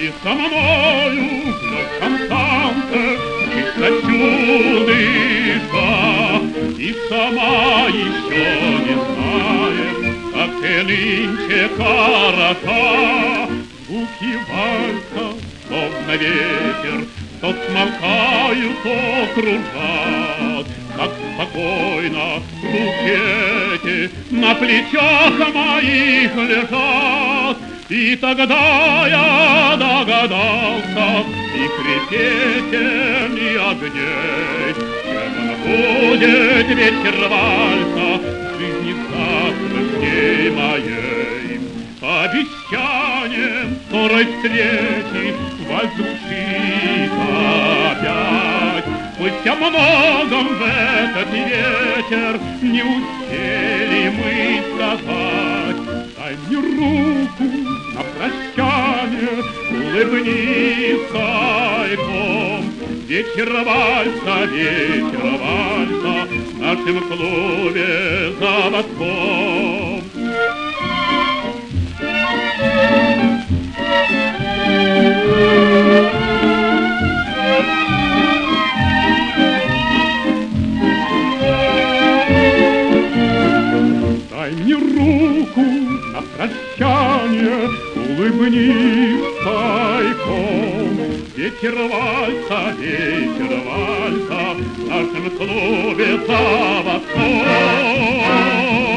И со мною лёг-константе чисто чудыша, и сама еще не знает, как ты нынче хороша. Звуки вальса, словно ветер, то смолкают, то кружат, как спокойно букети на плечах моих лежат. И тогда я догадался, и крепетен, и огней, чем будет вечер вальса в жизни завтрашней моей. Обещанием скорой встречи вальс звучит опять. Пусть о многом в этот вечер не успели мы сказать. Дай мне руку на прощание, улыбнись тайком. Вечер вальса в нашем клубе заводском. Дай мне руку на прощание, улыбнись тайком. Вечер вальса в нашем клубе заводском.